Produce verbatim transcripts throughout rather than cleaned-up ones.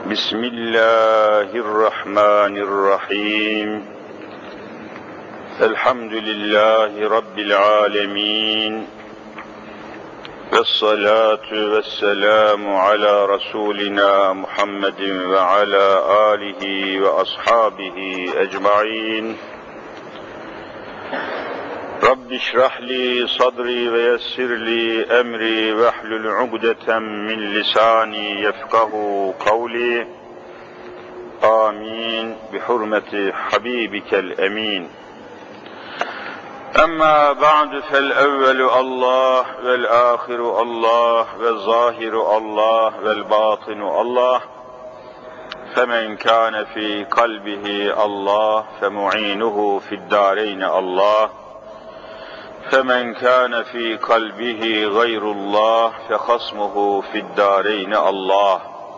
بسم الله الرحمن الرحيم الحمد لله رب العالمين والصلاة والسلام على رسولنا محمد وعلى آله وأصحابه أجمعين رب اشرح لي صدري ويسر لي أمري واحلل عقدة من لساني يفقه قولي آمين بحرمة حبيبك الأمين أما بعد فالأول الله والآخر الله والظاهر الله والباطن الله فمن كان في قلبه الله فمعينه في الدارين الله فمن كان في قلبه غير الله فخصمه في الدارين الله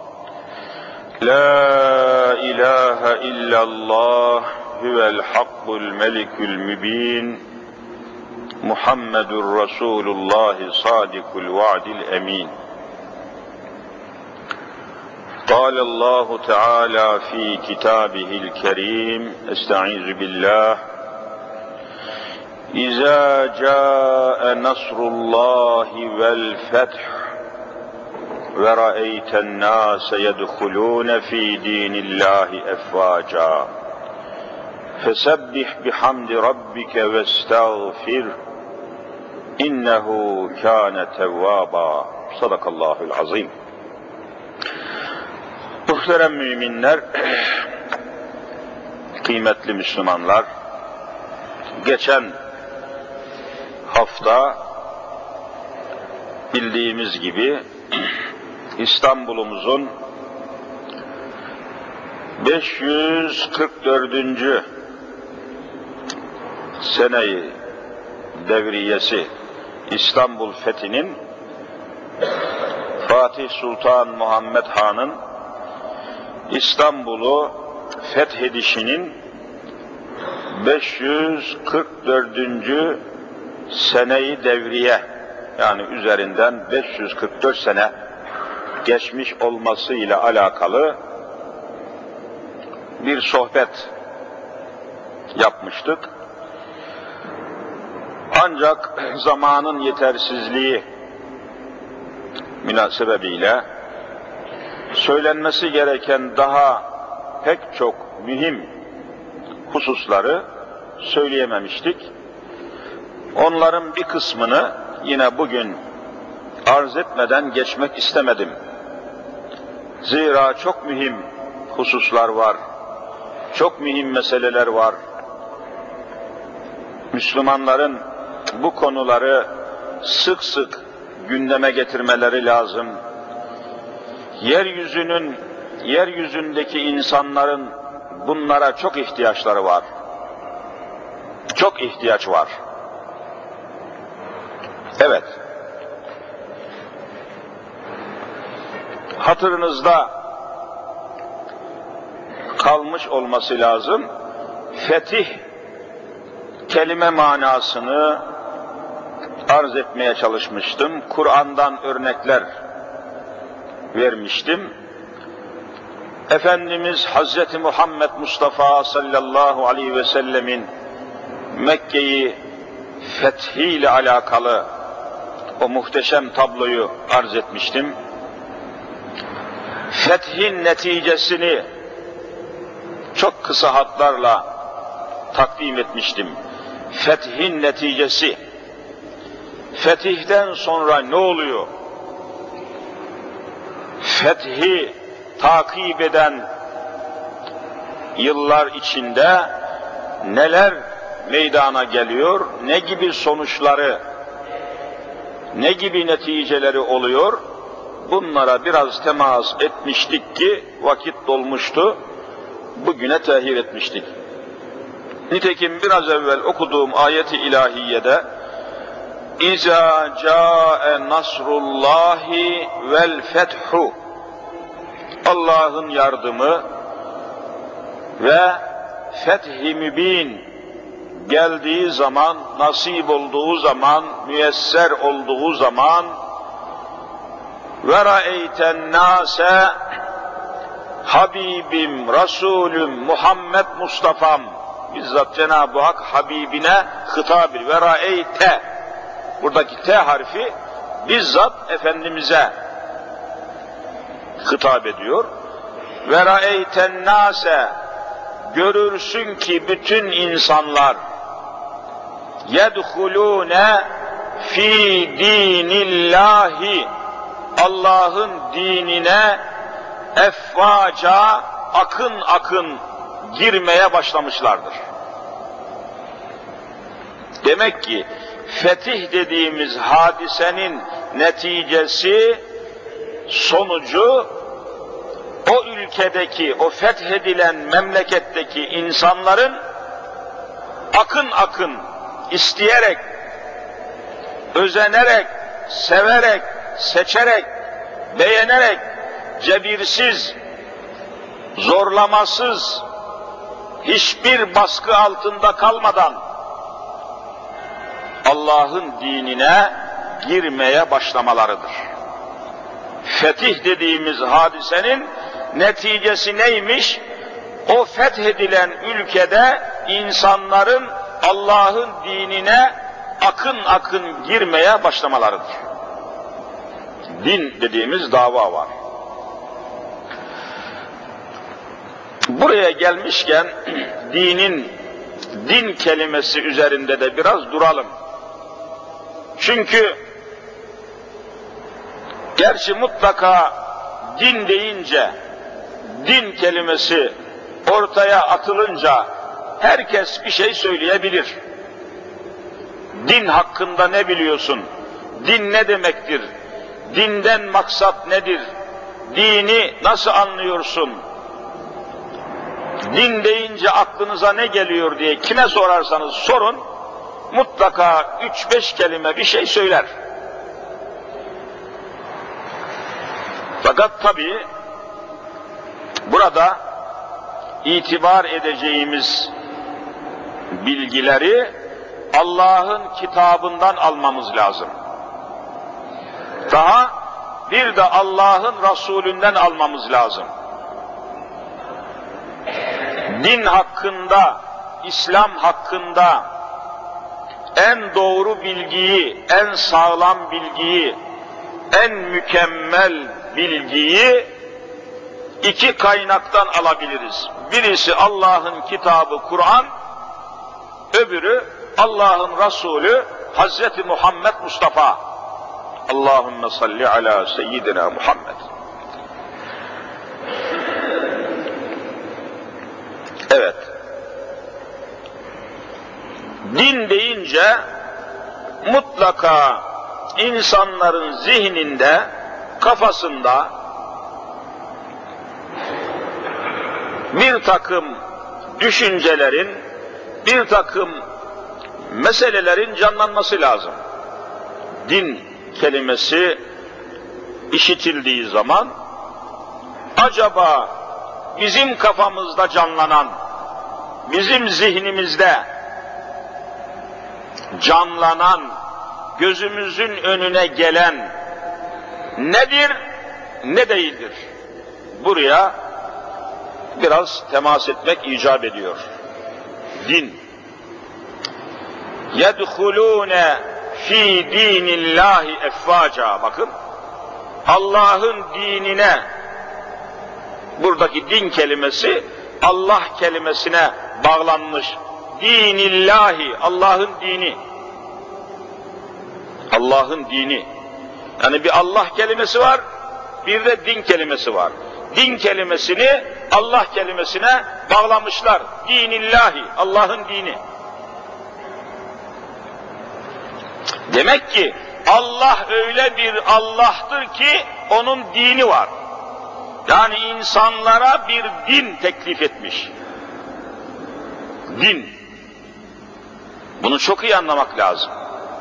لا إله إلا الله هو الحق الملك المبين محمد رسول الله صادق الوعد الأمين قال الله تعالى في كتابه الكريم استعيذ بالله إذا جاء نصر الله والفتح ورأيت الناس يدخلون في دين الله أفواجا فسبح بحمد ربك واستغفر إنه كان توابا Sadakallahul azim. Muhterem müminler, kıymetli Müslümanlar, geçen hafta bildiğimiz gibi İstanbul'umuzun beş yüz kırk dördüncü seneyi devriyesi İstanbul fethinin Fatih Sultan Muhammed Han'ın İstanbul'u fethedişinin beş yüz kırk dördüncü seneyi devriye, yani üzerinden beş yüz kırk dört sene geçmiş olmasıyla alakalı bir sohbet yapmıştık. Ancak zamanın yetersizliği münasebebiyle söylenmesi gereken daha pek çok mühim hususları söyleyememiştik. Onların bir kısmını yine bugün arz etmeden geçmek istemedim. Zira çok mühim hususlar var, çok mühim meseleler var. Müslümanların bu konuları sık sık gündeme getirmeleri lazım. Yeryüzünün, yeryüzündeki insanların bunlara çok ihtiyaçları var. Çok ihtiyaç var. Evet. Hatırınızda kalmış olması lazım. Fetih kelime manasını arz etmeye çalışmıştım. Kur'an'dan örnekler vermiştim. Efendimiz Hazreti Muhammed Mustafa sallallahu aleyhi ve sellemin Mekke'yi fethiyle alakalı o muhteşem tabloyu arz etmiştim. Fethin neticesini çok kısa hatlarla takdim etmiştim. Fethin neticesi, fetihten sonra ne oluyor? Fethi takip eden yıllar içinde neler meydana geliyor, ne gibi sonuçları, ne gibi neticeleri oluyor? Bunlara biraz temas etmiştik ki vakit dolmuştu, bugüne tehir etmiştik. Nitekim biraz evvel okuduğum ayeti ilahiyede İza ca'e nasrullahi vel fethu, Allah'ın yardımı ve fethi mübin geldiği zaman, nasip olduğu zaman, müyesser olduğu zaman ve ra'eyten nase, Habibim, Resulüm, Muhammed Mustafa'm, bizzat Cenab-ı Hak Habibine hitap ediyor. Ve ra'eyte, buradaki T harfi bizzat Efendimiz'e hitap ediyor. Ve ra'eyten nase, görürsün ki bütün insanlar yedhulûne fî dînillâhi, Allah'ın dinine efvaca, akın akın girmeye başlamışlardır. Demek ki fetih dediğimiz hadisenin neticesi, sonucu, o ülkedeki, o fethedilen memleketteki insanların akın akın, isteyerek, özenerek, severek, seçerek, beğenerek, cebirsiz, zorlamasız, hiçbir baskı altında kalmadan Allah'ın dinine girmeye başlamalarıdır. Fetih dediğimiz hadisenin neticesi neymiş? O fethedilen ülkede insanların Allah'ın dinine akın akın girmeye başlamalarıdır. Din dediğimiz dava var. Buraya gelmişken dinin, din kelimesi üzerinde de biraz duralım. Çünkü gerçi mutlaka din deyince, din kelimesi ortaya atılınca herkes bir şey söyleyebilir. Din hakkında ne biliyorsun? Din ne demektir? Dinden maksat nedir? Dini nasıl anlıyorsun? Din deyince aklınıza ne geliyor diye kime sorarsanız sorun, mutlaka üç beş kelime bir şey söyler. Fakat tabii burada itibar edeceğimiz bilgileri Allah'ın kitabından almamız lazım. Daha bir de Allah'ın Resulünden almamız lazım. Din hakkında, İslam hakkında en doğru bilgiyi, en sağlam bilgiyi, en mükemmel bilgiyi iki kaynaktan alabiliriz. Birisi Allah'ın kitabı Kur'an, öbürü Allah'ın Resulü Hazreti Muhammed Mustafa. Allahümme salli ala seyyidina Muhammed. Evet. Din deyince mutlaka insanların zihninde, kafasında bir takım düşüncelerin, bir takım meselelerin canlanması lazım. Din kelimesi işitildiği zaman acaba bizim kafamızda canlanan, bizim zihnimizde canlanan, gözümüzün önüne gelen nedir, ne değildir? Buraya biraz temas etmek icap ediyor. Din. يَدْخُلُونَ ف۪ي د۪ينِ اللّٰهِ اَفْوَاجًا. Bakın, Allah'ın dinine, buradaki din kelimesi Allah kelimesine bağlanmış. Dinillahi, Allah'ın dini. Allah'ın dini. Yani bir Allah kelimesi var, bir de din kelimesi var. Din kelimesini Allah kelimesine bağlamışlar. Dinillahi, Allah'ın dini. Demek ki Allah öyle bir Allah'tır ki onun dini var. Yani insanlara bir din teklif etmiş. Din. Bunu çok iyi anlamak lazım.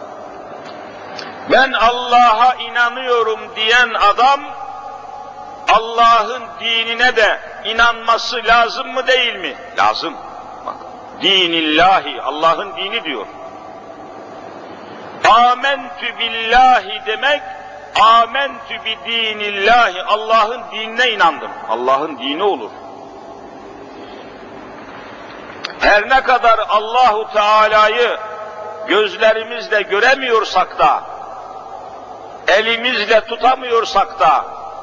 Ben Allah'a inanıyorum diyen adam, Allah'ın dinine de inanması lazım mı değil mi? Lazım. Bak, dinillahi, Allah'ın dini diyor. Âmentü billahi demek, Âmentü bi dînillâhi, Allah'ın dinine inandım. Allah'ın dini olur. Her ne kadar Allahu Teala'yı gözlerimizle göremiyorsak da, elimizle tutamıyorsak da,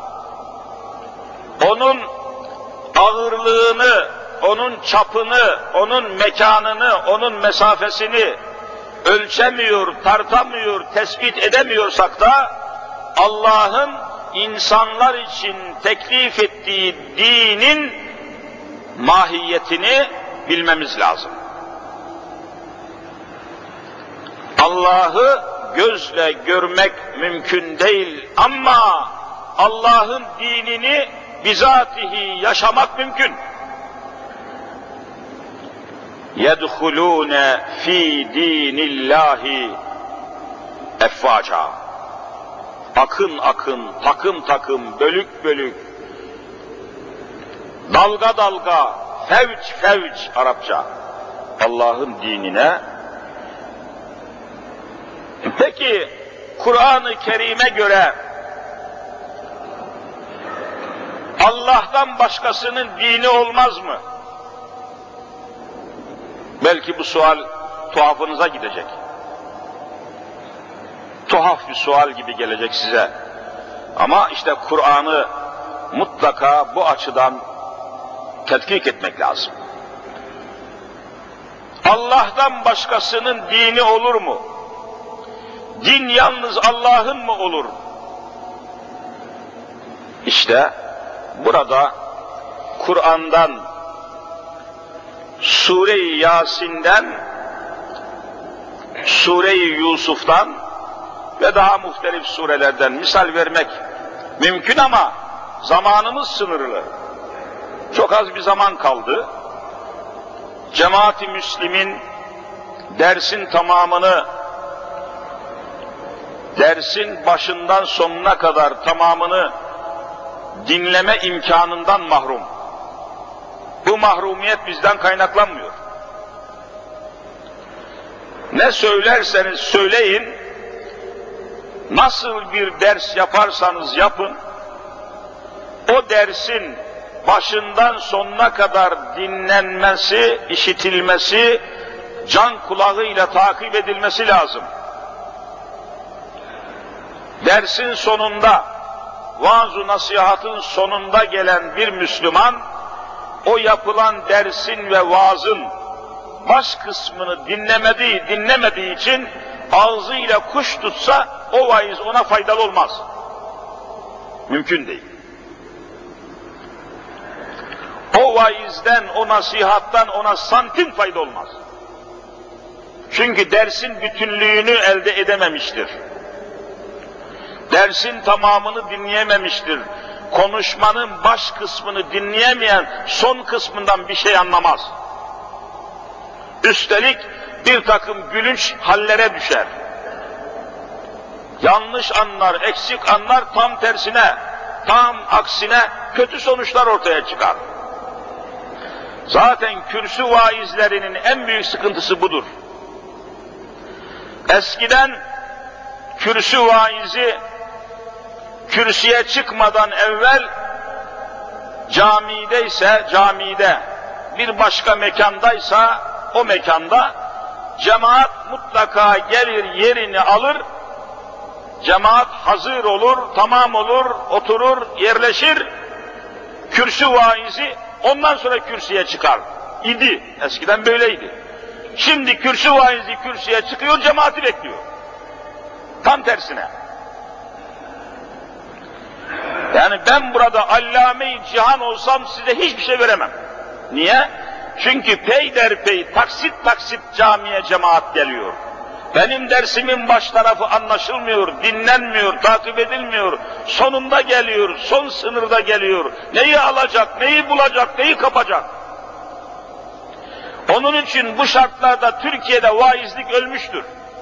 onun ağırlığını, onun çapını, onun mekanını, onun mesafesini ölçemiyor, tartamıyor, tespit edemiyorsak da, Allah'ın insanlar için teklif ettiği dinin mahiyetini bilmemiz lazım. Allah'ı gözle görmek mümkün değil ama Allah'ın dinini bizatihi yaşamak mümkün. يَدْخُلُونَ ف۪ي د۪ينِ اللّٰهِ اَفْوَاجًا. Akın akın, takım takım, bölük bölük, dalga dalga, fevç fevç Arapça, Allah'ın dinine. Peki, Kur'an-ı Kerim'e göre Allah'tan başkasının dini olmaz mı? Belki bu sual tuhafınıza gidecek. Tuhaf bir sual gibi gelecek size. Ama işte Kur'an'ı mutlaka bu açıdan tetkik etmek lazım. Allah'tan başkasının dini olur mu? Din yalnız Allah'ın mı olur? İşte burada Kur'an'dan, Sure-i Yasin'den, Sure-i Yusuf'tan ve daha muhtelif surelerden misal vermek mümkün ama zamanımız sınırlı. Çok az bir zaman kaldı. Cemaat-i Müslim'in dersin tamamını, dersin başından sonuna kadar tamamını dinleme imkanından mahrum. Bu mahrumiyet bizden kaynaklanmıyor. Ne söylerseniz söyleyin, nasıl bir ders yaparsanız yapın, o dersin başından sonuna kadar dinlenmesi, işitilmesi, can kulağıyla takip edilmesi lazım. Dersin sonunda, vaaz-ı nasihatın sonunda gelen bir Müslüman, o yapılan dersin ve vaazın baş kısmını dinlemediği, dinlemediği için ağzıyla kuş tutsa o vaiz ona faydalı olmaz. Mümkün değil. O vaizden, o nasihattan ona santim fayda olmaz. Çünkü dersin bütünlüğünü elde edememiştir. Dersin tamamını dinleyememiştir. Konuşmanın baş kısmını dinleyemeyen son kısmından bir şey anlamaz. Üstelik bir takım gülünç hallere düşer. Yanlış anlar, eksik anlar, tam tersine, tam aksine kötü sonuçlar ortaya çıkar. Zaten kürsü vaizlerinin en büyük sıkıntısı budur. Eskiden kürsü vaizi kürsüye çıkmadan evvel camideyse camide, bir başka mekandaysa o mekanda cemaat mutlaka gelir yerini alır, cemaat hazır olur, tamam olur, oturur, yerleşir, kürsü vaizi ondan sonra kürsüye çıkar idi. Eskiden böyleydi. Şimdi kürsü vaizi kürsüye çıkıyor, cemaati bekliyor. Tam tersine. Yani ben burada allame-i cihan olsam size hiçbir şey veremem. Niye? Çünkü peyderpey, taksit taksit camiye cemaat geliyor. Benim dersimin baş tarafı anlaşılmıyor, dinlenmiyor, takip edilmiyor. Sonunda geliyor, son sınırda geliyor. Neyi alacak, neyi bulacak, neyi kapacak? Onun için bu şartlarda Türkiye'de vaizlik ölmüştür.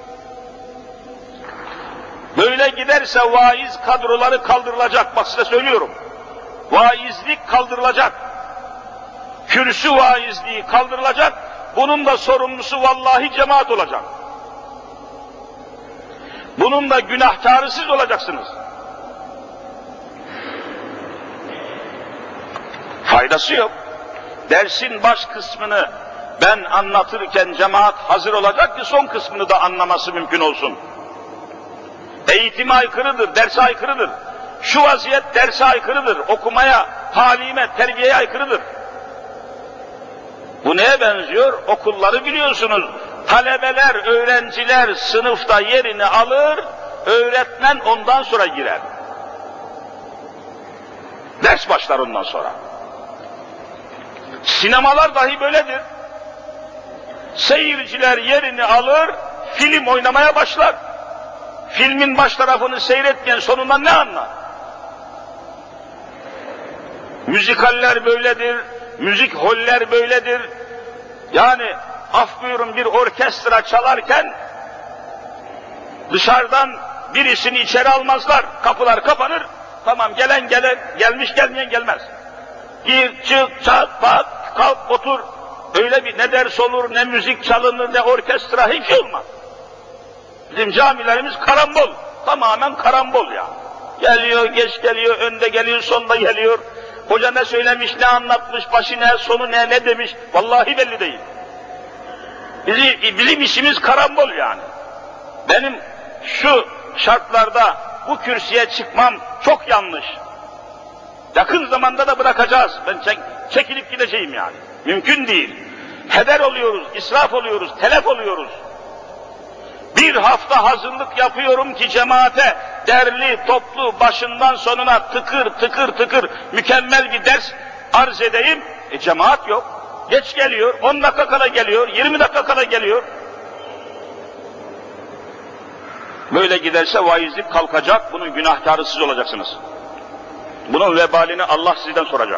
Böyle giderse vaiz kadroları kaldırılacak, bak size söylüyorum. Vaizlik kaldırılacak. Kürsü vaizliği kaldırılacak. Bunun da sorumlusu vallahi cemaat olacak. Bunun da günahkarı siz olacaksınız. Faydası yok. Dersin baş kısmını ben anlatırken cemaat hazır olacak ki son kısmını da anlaması mümkün olsun. Eğitime aykırıdır, derse aykırıdır. Şu vaziyet derse aykırıdır, okumaya, talime, terbiyeye aykırıdır. Bu neye benziyor? Okulları biliyorsunuz. Talebeler, öğrenciler sınıfta yerini alır, öğretmen ondan sonra girer. Ders başlar ondan sonra. Sinemalar dahi böyledir. Seyirciler yerini alır, film oynamaya başlar. Filmin baş tarafını seyretmeyen sonundan ne anlar? Müzikaller böyledir, müzik holler böyledir. Yani af buyurun bir orkestra çalarken dışarıdan birisini içeri almazlar, kapılar kapanır, tamam gelen gelen, gelmiş gelmeyen gelmez. Gir, çık, çat, pat, kalk, otur, öyle bir ne ders olur, ne müzik çalınır, ne orkestra, hiç şey olmaz. Bizim camilerimiz karambol, tamamen karambol ya. Geliyor, geç geliyor, önde geliyor, sonda geliyor. Hoca ne söylemiş, ne anlatmış, başı ne, sonu ne, ne demiş, vallahi belli değil. Bizim, bizim işimiz karambol yani. Benim şu şartlarda bu kürsüye çıkmam çok yanlış. Yakın zamanda da bırakacağız. Ben çek, çekilip gideceğim yani. Mümkün değil. Heder oluyoruz, israf oluyoruz, telef oluyoruz. Bir hafta hazırlık yapıyorum ki cemaate derli, toplu, başından sonuna tıkır tıkır tıkır mükemmel bir ders arz edeyim. E cemaat yok. Geç geliyor, on dakika kala geliyor, yirmi dakika kala geliyor. Böyle giderse vaizlik kalkacak, bunun günahkarı siz olacaksınız. Bunun vebalini Allah sizden soracak.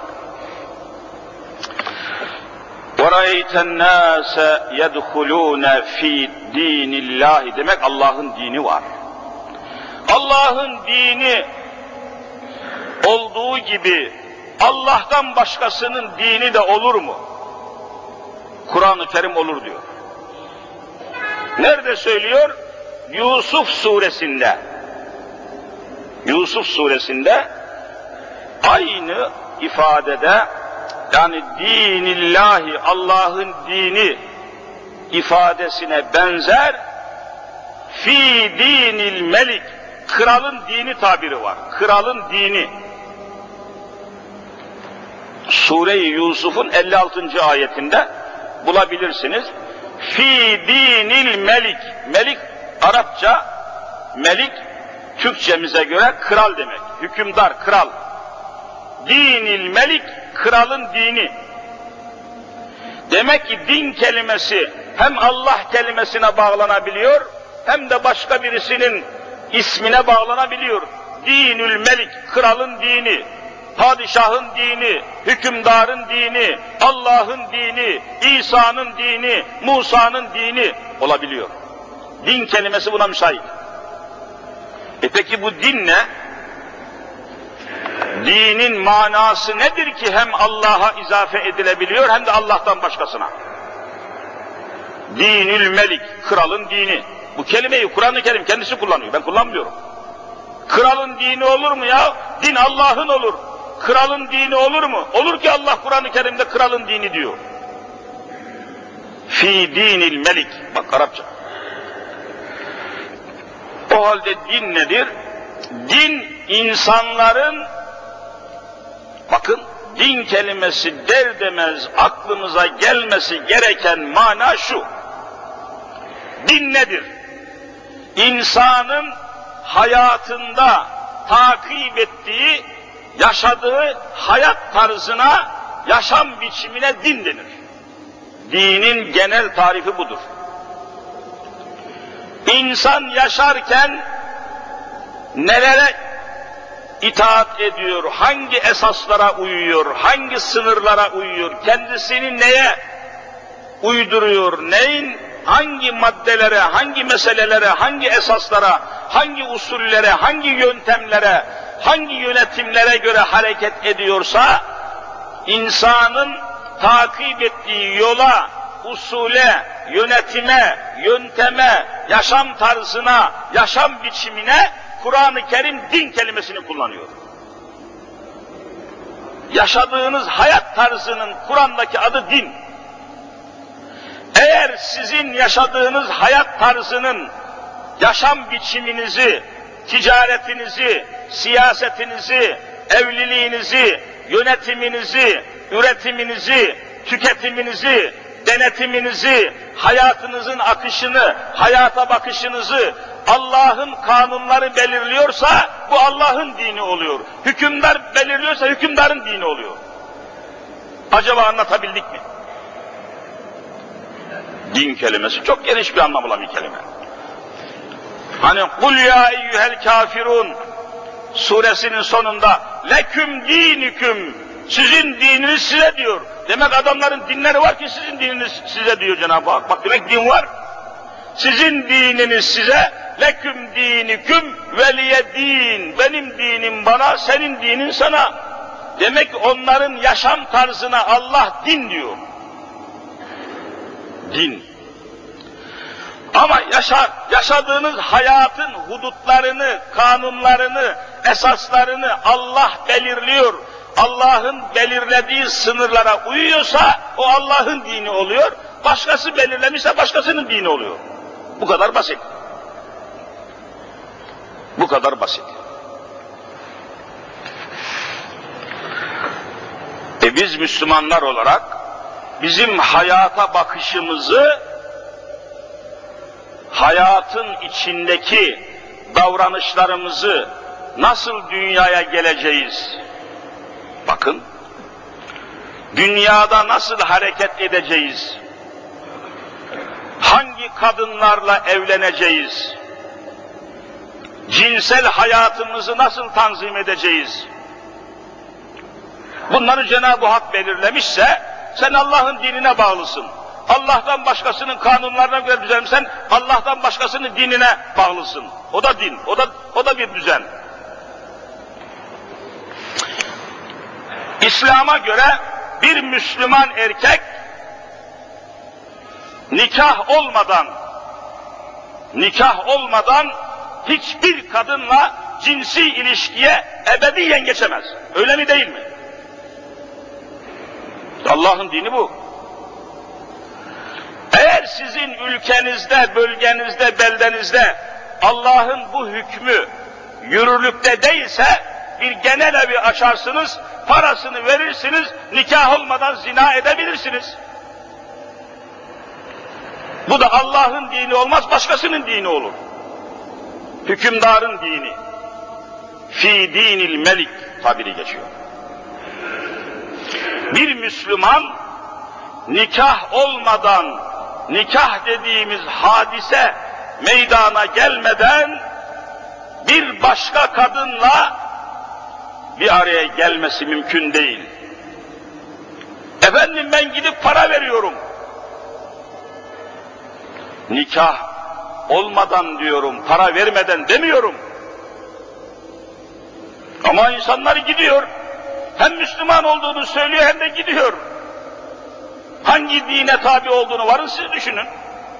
وَرَأَيْتَ النَّاسَ يَدْخُلُونَ ف۪ي دِينِ اللّٰهِ demek Allah'ın dini var. Allah'ın dini olduğu gibi Allah'tan başkasının dini de olur mu? Kur'an-ı Kerim olur diyor. Nerede söylüyor? Yusuf suresinde. Yusuf suresinde aynı ifadede, yani dinillahi, Allah'ın dini ifadesine benzer fi dinil melik, kralın dini tabiri var. Kralın dini. Sure-i Yusuf'un elli altıncı ayetinde bulabilirsiniz. Fi dinil melik. Melik Arapça, melik Türkçemize göre kral demek. Hükümdar, kral. Dinil melik, kralın dini. Demek ki din kelimesi hem Allah kelimesine bağlanabiliyor, hem de başka birisinin ismine bağlanabiliyor. Dinül melik, kralın dini, padişahın dini, hükümdarın dini, Allah'ın dini, İsa'nın dini, Musa'nın dini olabiliyor. Din kelimesi buna müsait. E peki bu din ne? Dinin manası nedir ki hem Allah'a izafe edilebiliyor hem de Allah'tan başkasına? Dinül melik, kralın dini. Bu kelimeyi Kur'an-ı Kerim kendisi kullanıyor, ben kullanmıyorum. Kralın dini olur mu ya? Din Allah'ın olur. Kralın dini olur mu? Olur ki Allah Kur'an-ı Kerim'de kralın dini diyor. Fi dinil melik. Bak Arapça. O halde din nedir? Din insanların, bakın din kelimesi der demez aklımıza gelmesi gereken mana şu. Din nedir? İnsanın hayatında takip ettiği, yaşadığı hayat tarzına, yaşam biçimine din denir. Dinin genel tarifi budur. İnsan yaşarken nelere itaat ediyor, hangi esaslara uyuyor, hangi sınırlara uyuyor, kendisini neye uyduruyor, neyin, hangi maddelere, hangi meselelere, hangi esaslara, hangi usullere, hangi yöntemlere, hangi yönetimlere göre hareket ediyorsa, insanın takip ettiği yola, usule, yönetime, yönteme, yaşam tarzına, yaşam biçimine Kur'an-ı Kerim din kelimesini kullanıyor. yaşadığınız hayat tarzının Kur'an'daki adı din. Eğer sizin yaşadığınız hayat tarzının yaşam biçiminizi, ticaretinizi, siyasetinizi, evliliğinizi, yönetiminizi, üretiminizi, tüketiminizi, denetiminizi, hayatınızın akışını, hayata bakışınızı Allah'ın kanunları belirliyorsa bu Allah'ın dini oluyor. Hükümdar belirliyorsa hükümdarın dini oluyor. Acaba anlatabildik mi? Din kelimesi çok geniş bir anlam olan bir kelime. Hani kul ya eyyuhel kafirun suresinin sonunda leküm dinüküm, sizin dininiz size diyor. Demek adamların dinleri var ki sizin dininiz size diyor Cenab-ı Hak. Bak demek din var. Sizin dininiz size, leküm dinüküm veliye din. Benim dinim bana, senin dinin sana. Demek onların yaşam tarzına Allah din diyor. Din. Ama yaşa, yaşadığınız hayatın hudutlarını, kanunlarını, esaslarını Allah belirliyor. Allah'ın belirlediği sınırlara uyuyorsa o Allah'ın dini oluyor. Başkası belirlemişse başkasının dini oluyor. Bu kadar basit. Bu kadar basit. E biz Müslümanlar olarak bizim hayata bakışımızı hayatın içindeki davranışlarımızı nasıl dünyaya geleceğiz? Bakın, dünyada nasıl hareket edeceğiz? Hangi kadınlarla evleneceğiz? Cinsel hayatımızı nasıl tanzim edeceğiz? Bunları Cenab-ı Hak belirlemişse sen Allah'ın dinine bağlısın. Allah'tan başkasının kanunlarına göre düzensen Allah'tan başkasının dinine bağlısın. O da din, o da o da bir düzen. İslam'a göre bir Müslüman erkek nikah olmadan nikah olmadan hiçbir kadınla cinsi ilişkiye ebediyen geçemez. Öyle mi değil mi? Allah'ın dini bu. Eğer sizin ülkenizde, bölgenizde, beldenizde Allah'ın bu hükmü yürürlükte değilse bir genel evi açarsınız, parasını verirsiniz, nikah olmadan zina edebilirsiniz. Bu da Allah'ın dini olmaz, başkasının dini olur. Hükümdarın dini. Fi dinil melik tabiri geçiyor. Bir Müslüman nikah olmadan, nikah dediğimiz hadise meydana gelmeden bir başka kadınla bir araya gelmesi mümkün değil. Efendim ben gidip para veriyorum. Nikah olmadan diyorum, para vermeden demiyorum. Ama insanlar gidiyor. Hem Müslüman olduğunu söylüyor hem de gidiyor. Hangi dine tabi olduğunu varın siz düşünün.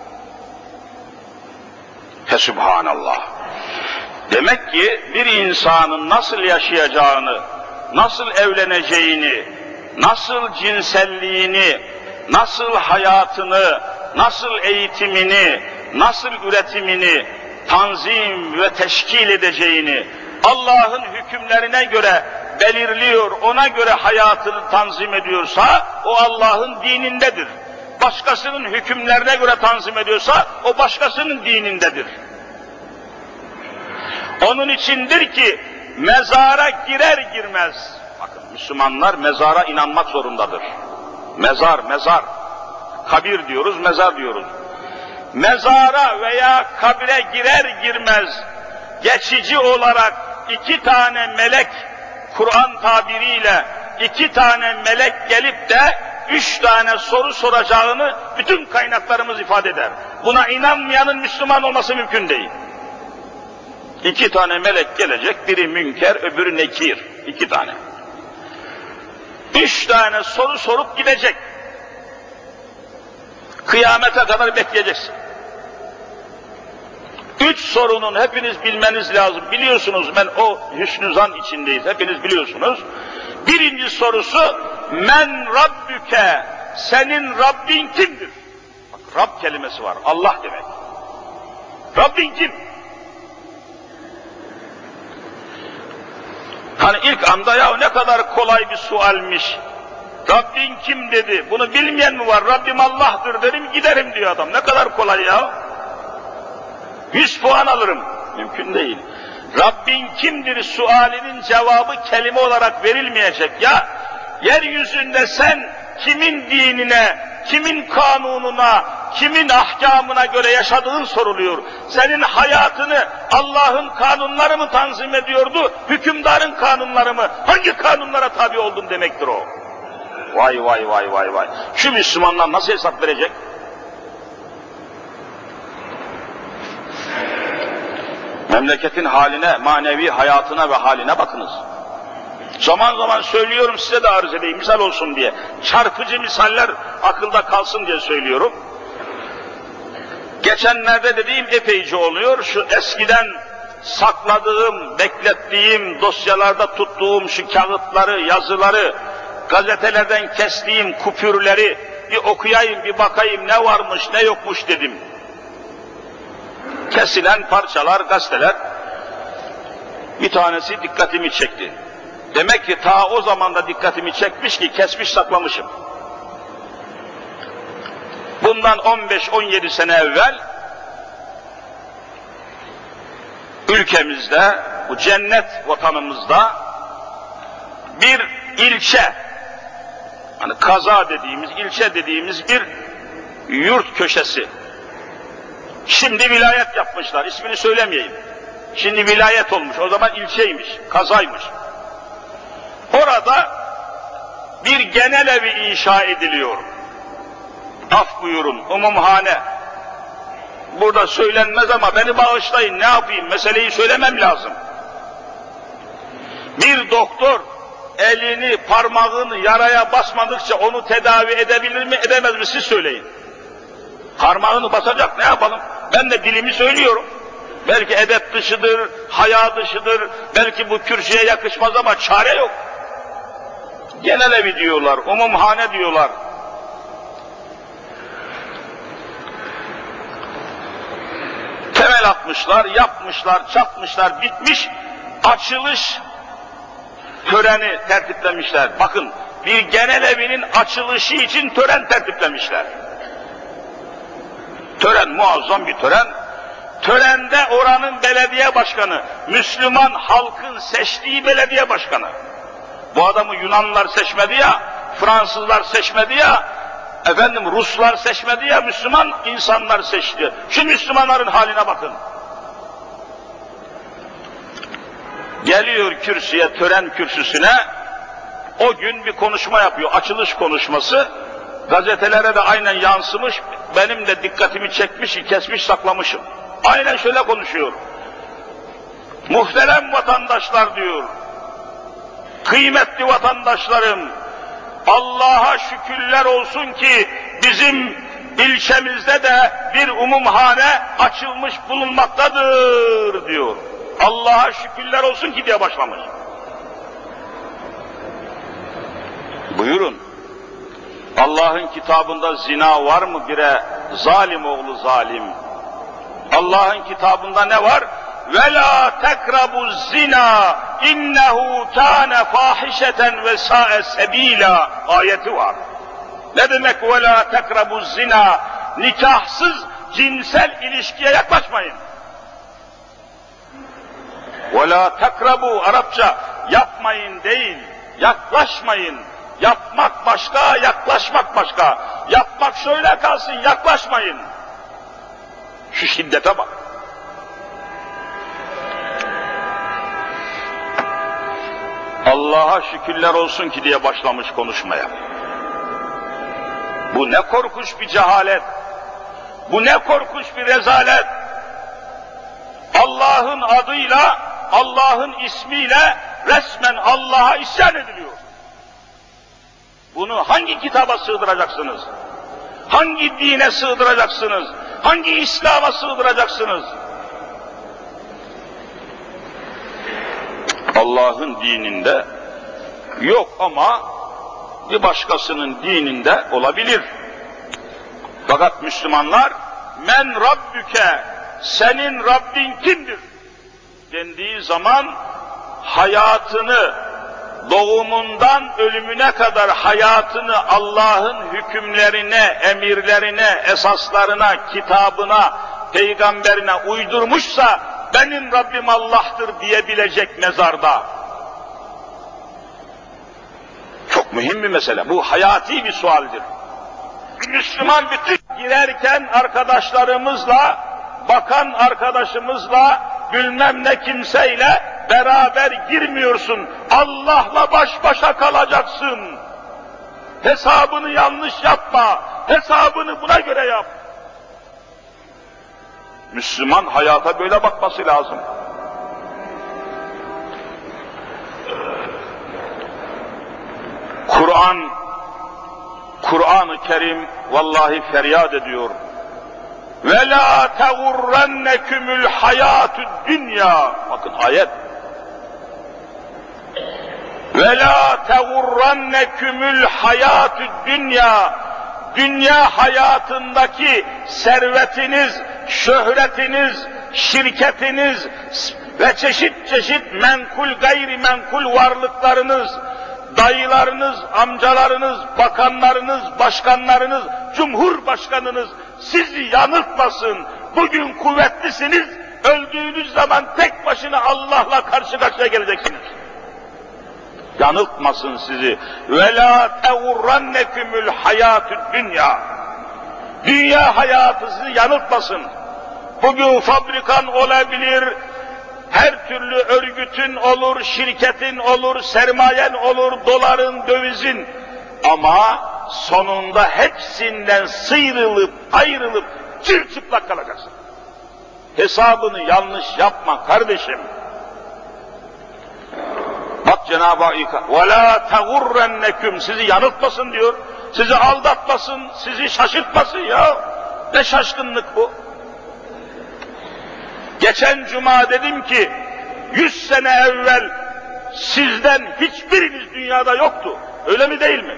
Fesubhanallah. Demek ki bir insanın nasıl yaşayacağını, nasıl evleneceğini, nasıl cinselliğini, nasıl hayatını, nasıl eğitimini, nasıl üretimini tanzim ve teşkil edeceğini Allah'ın hükümlerine göre belirliyor, ona göre hayatını tanzim ediyorsa o Allah'ın dinindedir. Başkasının hükümlerine göre tanzim ediyorsa o başkasının dinindedir. Onun içindir ki mezara girer girmez, bakın Müslümanlar mezara inanmak zorundadır. Mezar, mezar, kabir diyoruz, mezar diyoruz. Mezara veya kabre girer girmez geçici olarak iki tane melek, Kur'an tabiriyle iki tane melek gelip de üç tane soru soracağını bütün kaynaklarımız ifade eder. Buna inanmayanın Müslüman olması mümkün değil. İki tane melek gelecek, biri münker, öbürü nekir. İki tane. Üç tane soru sorup gidecek. Kıyamete kadar bekleyeceksin. Üç sorunun hepiniz bilmeniz lazım. Biliyorsunuz, ben o hüsnü zan içindeyiz, hepiniz biliyorsunuz. Birinci sorusu, men rabbüke, senin Rabbin kimdir? Bak, Rab kelimesi var, Allah demek. Rabbin kim? Hani ilk anda ya ne kadar kolay bir sualmiş. Rabbin kim dedi, bunu bilmeyen mi var? Rabbim Allah'tır derim, giderim diyor adam. Ne kadar kolay ya. Yüz puan alırım. Mümkün değil. Rabbin kimdir sualinin cevabı kelime olarak verilmeyecek. Ya yeryüzünde sen kimin dinine, kimin kanununa, kimin ahkamına göre yaşadığın soruluyor. Senin hayatını Allah'ın kanunları mı tanzim ediyordu, hükümdarın kanunları mı? Hangi kanunlara tabi oldun demektir o. Vay vay vay vay vay. Şu Müslümanlar nasıl hesap verecek? Memleketin haline, manevi hayatına ve haline bakınız. Zaman zaman söylüyorum, size de arz edeyim, misal olsun diye. Çarpıcı misaller akılda kalsın diye söylüyorum. Geçenlerde dediğim epeyce oluyor, şu eskiden sakladığım, beklettiğim, dosyalarda tuttuğum şu kağıtları, yazıları, gazetelerden kestiğim kupürleri bir okuyayım, bir bakayım ne varmış, ne yokmuş dedim. Kesilen parçalar, gazeteler, bir tanesi dikkatimi çekti. Demek ki ta o zaman da dikkatimi çekmiş ki kesmiş saklamışım. Bundan on beş on yedi sene evvel ülkemizde, bu cennet vatanımızda bir ilçe, hani kaza dediğimiz, ilçe dediğimiz bir yurt köşesi. Şimdi vilayet yapmışlar, ismini söylemeyeyim. Şimdi vilayet olmuş, o zaman ilçeymiş, kazaymış. Orada bir genel evi inşa ediliyor. Af buyurun, umumhane. Burada söylenmez ama beni bağışlayın, ne yapayım, meseleyi söylemem lazım. Bir doktor elini, parmağını yaraya basmadıkça onu tedavi edebilir mi, edemez mi, siz söyleyin. Parmağını basacak, ne yapalım? Ben de dilimi söylüyorum. Belki edep dışıdır, haya dışıdır, belki bu kürsüye yakışmaz ama çare yok. Genel evi diyorlar, umumhane diyorlar. Temel atmışlar, yapmışlar, çatmışlar, bitmiş, açılış töreni tertiplemişler. Bakın, bir genel evinin açılışı için tören tertiplemişler. Tören, muazzam bir tören. Törende oranın belediye başkanı, Müslüman halkın seçtiği belediye başkanı. Bu adamı Yunanlılar seçmedi ya, Fransızlar seçmedi ya, efendim Ruslar seçmedi ya, Müslüman insanlar seçti. Şu Müslümanların haline bakın. Geliyor kürsüye, tören kürsüsüne, o gün bir konuşma yapıyor, açılış konuşması. Gazetelere de aynen yansımış, benim de dikkatimi çekmiş, kesmiş saklamışım. Aynen şöyle konuşuyor. Muhterem vatandaşlar diyor, kıymetli vatandaşlarım, Allah'a şükürler olsun ki bizim ilçemizde de bir umumhane açılmış bulunmaktadır diyor. Allah'a şükürler olsun ki diye başlamış. Buyurun. Allah'ın kitabında zina var mı bire? Zalim oğlu zalim. Allah'ın kitabında ne var? وَلَا تَقْرَبُوا الزِّنَا اِنَّهُ كَانَ فَاحِشَةً وَسَاءَ سَب۪يلًا ayeti var. Ne demek وَلَا تَقْرَبُوا الزِّنَا? Nikahsız cinsel ilişkiye yaklaşmayın. وَلَا تَقْرَبُوا Arapça yapmayın değil, yaklaşmayın. Yapmak başka, yaklaşmak başka. Yapmak şöyle kalsın, yaklaşmayın. Şu şiddete bak. Allah'a şükürler olsun ki diye başlamış konuşmaya. Bu ne korkunç bir cehalet. Bu ne korkunç bir rezalet. Allah'ın adıyla, Allah'ın ismiyle resmen Allah'a isyan ediliyor. Bunu hangi kitaba sığdıracaksınız? Hangi dine sığdıracaksınız? Hangi İslam'a sığdıracaksınız? Allah'ın dininde yok ama bir başkasının dininde olabilir. Fakat Müslümanlar men Rabbüke, senin Rabbin kimdir dendiği zaman hayatını, doğumundan ölümüne kadar hayatını Allah'ın hükümlerine, emirlerine, esaslarına, kitabına, peygamberine uydurmuşsa benim Rabbim Allah'tır diyebilecek mezarda. Çok mühim bir mesele. Bu hayati bir sualdir. Müslüman bütün girerken arkadaşlarımızla, bakan arkadaşımızla, bilmem ne kimseyle beraber girmiyorsun. Allah'la baş başa kalacaksın. Hesabını yanlış yapma. Hesabını buna göre yap. Müslüman hayata böyle bakması lazım. Kur'an, Kur'an-ı Kerim vallahi feryat ediyor. Ve la tegurrennekumul hayatud dünya. Bakın ayet. Ve la tegurrennekumul hayatud dünya. Dünya hayatındaki servetiniz, şöhretiniz, şirketiniz ve çeşit çeşit menkul gayrimenkul varlıklarınız, dayılarınız, amcalarınız, bakanlarınız, başkanlarınız, cumhurbaşkanınız sizi yanıltmasın. Bugün kuvvetlisiniz, öldüğünüz zaman tek başına Allah'la karşı karşıya geleceksiniz. Yanıltmasın sizi. وَلَا تَغُرَّنَّكُمُ الْحَيَاتُ dünya. Dünya hayatı sizi yanıltmasın. Bugün fabrikan olabilir, her türlü örgütün olur, şirketin olur, sermayen olur, doların, dövizin. Ama sonunda hepsinden sıyrılıp, ayrılıp, çırçıplak kalacaksın. Hesabını yanlış yapma kardeşim. Bak Cenab-ı Hak, وَلَا تَغُرَّنَّكُمْ sizi yanıltmasın diyor, sizi aldatmasın, sizi şaşırtmasın ya. Ne şaşkınlık bu? Geçen cuma dedim ki, yüz sene evvel sizden hiçbiriniz dünyada yoktu. Öyle mi değil mi?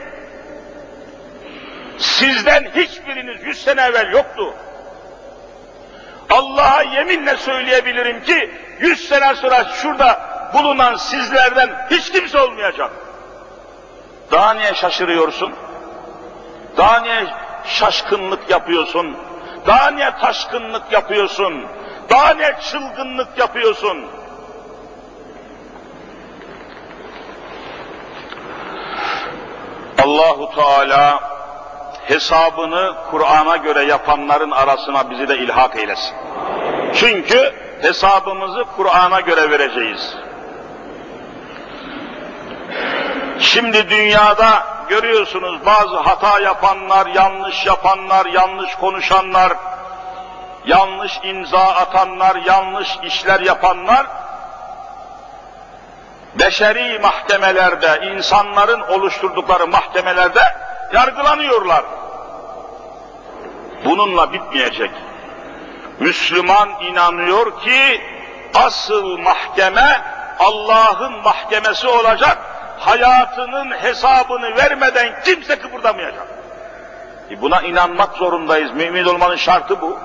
Sizden hiçbiriniz yüz sene evvel yoktu. Allah'a yeminle söyleyebilirim ki, yüz sene sonra şurada bulunan sizlerden hiç kimse olmayacak. Daha niye şaşırıyorsun? Daha niye şaşkınlık yapıyorsun? Daha niye taşkınlık yapıyorsun? Daha ne çılgınlık yapıyorsun? Allahu Teala hesabını Kur'an'a göre yapanların arasına bizi de ilhak eylesin. Çünkü hesabımızı Kur'an'a göre vereceğiz. Şimdi dünyada görüyorsunuz bazı hata yapanlar, yanlış yapanlar, yanlış konuşanlar, yanlış imza atanlar, yanlış işler yapanlar, beşeri mahkemelerde, insanların oluşturdukları mahkemelerde yargılanıyorlar. Bununla bitmeyecek. Müslüman inanıyor ki, asıl mahkeme Allah'ın mahkemesi olacak, hayatının hesabını vermeden kimse kıpırdamayacak. E buna inanmak zorundayız, mümin olmanın şartı bu.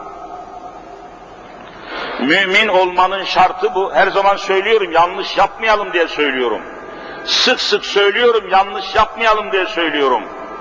Mümin olmanın şartı bu. Her zaman söylüyorum, yanlış yapmayalım diye söylüyorum. Sık sık söylüyorum, yanlış yapmayalım diye söylüyorum.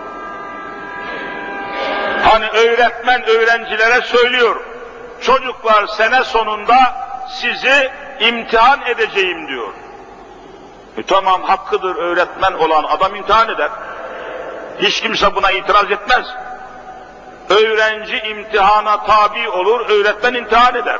Hani öğretmen öğrencilere söylüyor, çocuklar sene sonunda sizi imtihan edeceğim diyor. E tamam, hakkıdır, öğretmen olan adam imtihan eder. Hiç kimse buna itiraz etmez. Öğrenci imtihana tabi olur, öğretmen imtihan eder.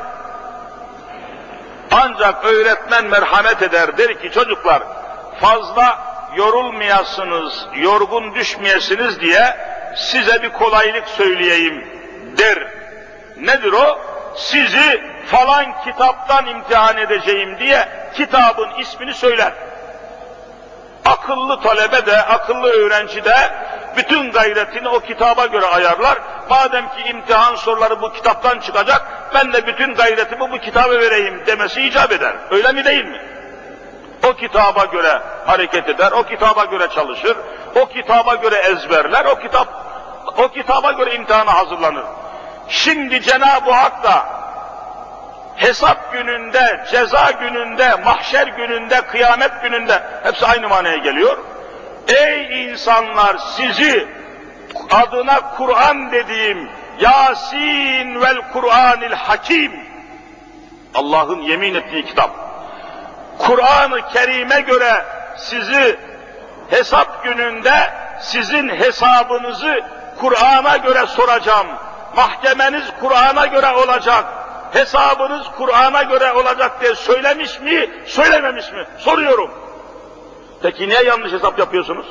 Ancak öğretmen merhamet eder, der ki çocuklar fazla yorulmayasınız, yorgun düşmeyesiniz diye size bir kolaylık söyleyeyim der. Nedir o? Sizi falan kitaptan imtihan edeceğim diye kitabın ismini söyler. Akıllı talebe de, akıllı öğrenci de bütün gayretini o kitaba göre ayarlar. Madem ki imtihan soruları bu kitaptan çıkacak, ben de bütün gayretimi bu kitaba vereyim demesi icap eder. Öyle mi değil mi? O kitaba göre hareket eder, o kitaba göre çalışır, o kitaba göre ezberler, o kitap o kitaba göre imtihana hazırlanır. Şimdi Cenab-ı Hak da hesap gününde, ceza gününde, mahşer gününde, kıyamet gününde hepsi aynı manaya geliyor. Ey insanlar, sizi adına Kur'an dediğim Yasin vel Kur'anil Hakim, Allah'ın yemin ettiği kitap, Kur'an-ı Kerim'e göre sizi hesap gününde sizin hesabınızı Kur'an'a göre soracağım. Mahkemeniz Kur'an'a göre olacak. Hesabınız Kur'an'a göre olacak diye söylemiş mi, söylememiş mi? Soruyorum. Peki niye yanlış hesap yapıyorsunuz?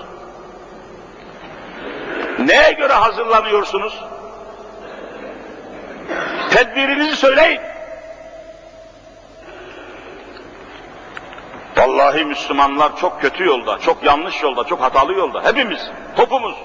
Neye göre hazırlanıyorsunuz? Tedbirinizi söyleyin. Vallahi Müslümanlar çok kötü yolda, çok yanlış yolda, çok hatalı yolda. Hepimiz, topumuz.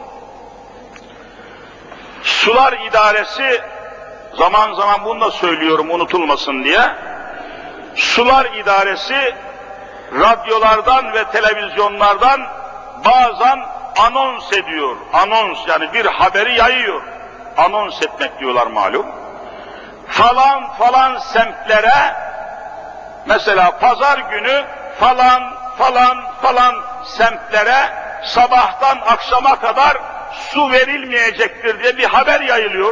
Sular İdaresi, zaman zaman bunu da söylüyorum unutulmasın diye, Sular İdaresi radyolardan ve televizyonlardan bazen anons ediyor. Anons, yani bir haberi yayıyor. Anons etmek diyorlar malum. Falan falan semtlere, mesela pazar günü falan falan falan semtlere sabahtan akşama kadar su verilmeyecektir diye bir haber yayılıyor.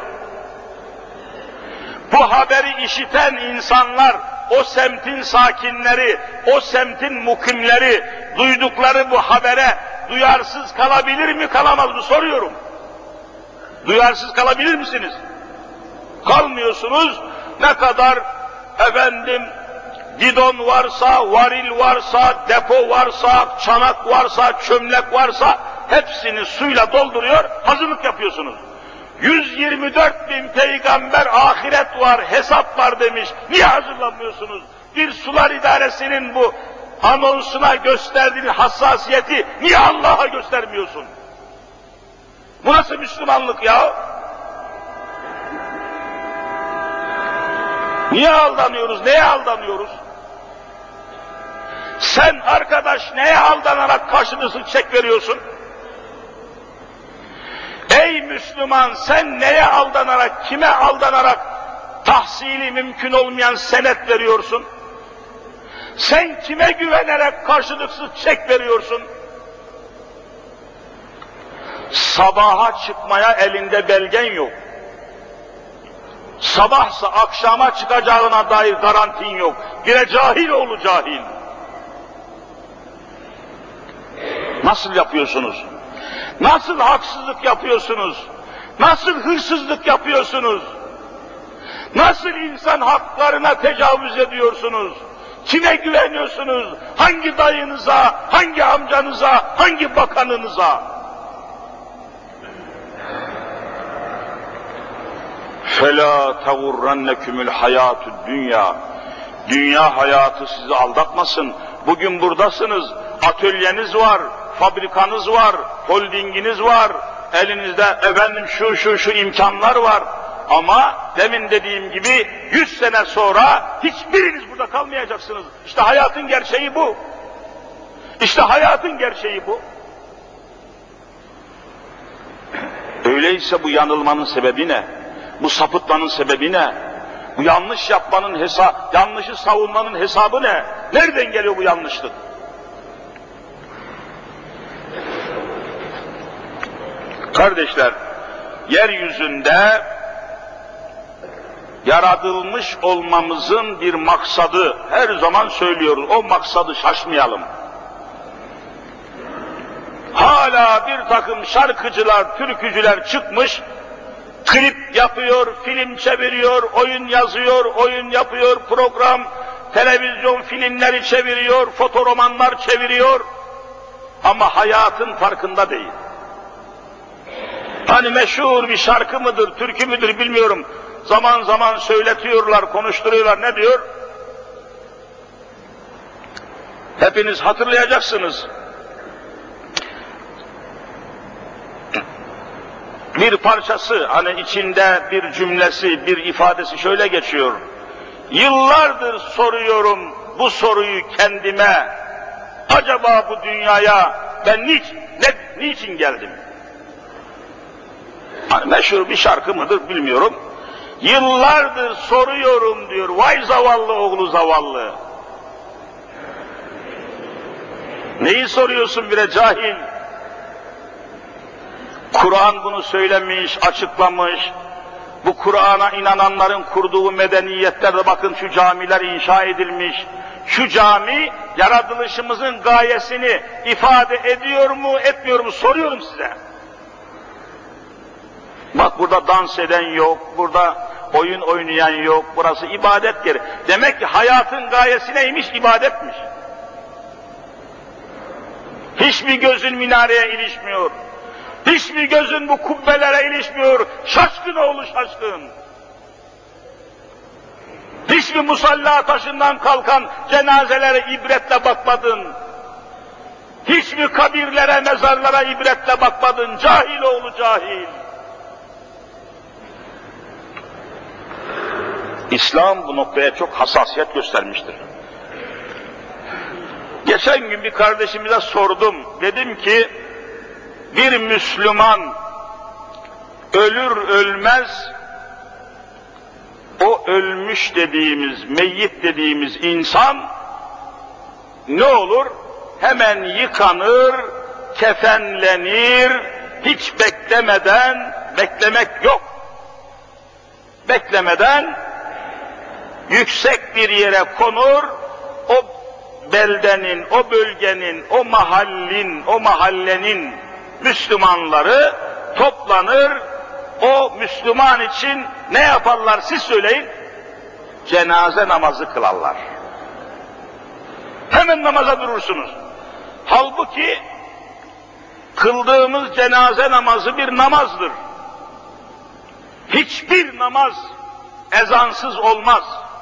Bu haberi işiten insanlar, o semtin sakinleri, o semtin mukimleri duydukları bu habere duyarsız kalabilir mi, kalamaz mı soruyorum. Duyarsız kalabilir misiniz? Kalmıyorsunuz. Ne kadar efendim bidon varsa, varil varsa, depo varsa, çanak varsa, çömlek varsa hepsini suyla dolduruyor, hazırlık yapıyorsunuz. yüz yirmi dört bin peygamber ahiret var, hesap var demiş. Niye hazırlanmıyorsunuz? Bir Sular İdaresi'nin bu anonsuna gösterdiğin hassasiyeti niye Allah'a göstermiyorsun? Bu nasıl Müslümanlık ya? Niye aldanıyoruz, neye aldanıyoruz? Sen arkadaş neye aldanarak karşılıksız çek veriyorsun? Ey Müslüman, sen neye aldanarak, kime aldanarak tahsili mümkün olmayan senet veriyorsun? Sen kime güvenerek karşılıksız çek veriyorsun? Sabaha çıkmaya elinde belgen yok. Sabahsa akşama çıkacağına dair garantin yok. Bire cahil oğlu cahil. Nasıl yapıyorsunuz? Nasıl haksızlık yapıyorsunuz? Nasıl hırsızlık yapıyorsunuz? Nasıl insan haklarına tecavüz ediyorsunuz? Kime güveniyorsunuz? Hangi dayınıza, hangi amcanıza, hangi bakanınıza? فَلَا تَغُرَّنَّكُمُ الْحَيَاتُ الدُّنْيَا. Dünya hayatı sizi aldatmasın. Bugün buradasınız, atölyeniz var, fabrikanız var, holdinginiz var, elinizde efendim şu şu şu imkanlar var. Ama demin dediğim gibi yüz sene sonra hiçbiriniz burada kalmayacaksınız. İşte hayatın gerçeği bu. İşte hayatın gerçeği bu. Öyleyse bu yanılmanın sebebi ne? Bu sapıtmanın sebebi ne? Bu yanlış yapmanın hesabı, yanlışı savunmanın hesabı ne? Nereden geliyor bu yanlışlık? Kardeşler, yeryüzünde yaratılmış olmamızın bir maksadı, her zaman söylüyoruz, o maksadı şaşmayalım. Hala bir takım şarkıcılar, türkücüler çıkmış, klip yapıyor, film çeviriyor, oyun yazıyor, oyun yapıyor, program, televizyon filmleri çeviriyor, fotoromanlar çeviriyor. Ama hayatın farkında değil. Hani meşhur bir şarkı mıdır, türkü müdür bilmiyorum. Zaman zaman söyletiyorlar, konuşturuyorlar. Ne diyor? Hepiniz hatırlayacaksınız. Bir parçası, hani içinde bir cümlesi, bir ifadesi şöyle geçiyor. Yıllardır soruyorum bu soruyu kendime. Acaba bu dünyaya ben niçin, ne, niçin geldim? Hani meşhur bir şarkı mıdır bilmiyorum. Yıllardır soruyorum diyor, vay zavallı oğlu zavallı. Neyi soruyorsun bire cahil? Kur'an bunu söylemiş, açıklamış. Bu Kur'an'a inananların kurduğu medeniyetlerde bakın şu camiler inşa edilmiş. Şu cami yaratılışımızın gayesini ifade ediyor mu, etmiyor mu soruyorum size. Bak burada dans eden yok, burada oyun oynayan yok, burası ibadet yeri. Demek ki hayatın gayesi neymiş? İbadetmiş. Hiçbir gözün minareye ilişmiyor. Hiçbir gözün bu kubbelere ilişmiyor. Şaşkın oğlu şaşkın. Hiçbir musalla taşından kalkan cenazelere ibretle bakmadın. Hiçbir kabirlere, mezarlara ibretle bakmadın. Cahil oğlu cahil. İslam bu noktaya çok hassasiyet göstermiştir. Geçen gün bir kardeşimize sordum. Dedim ki, bir Müslüman ölür ölmez, o ölmüş dediğimiz, meyyit dediğimiz insan ne olur? Hemen yıkanır, kefenlenir, hiç beklemeden, beklemek yok. Beklemeden yüksek bir yere konur, o beldenin, o bölgenin, o mahallin, o mahallenin Müslümanları toplanır, o Müslüman için ne yaparlar siz söyleyin? Cenaze namazı kılarlar. Hemen namaza durursunuz. Halbuki kıldığımız cenaze namazı bir namazdır. Hiçbir namaz ezansız olmaz.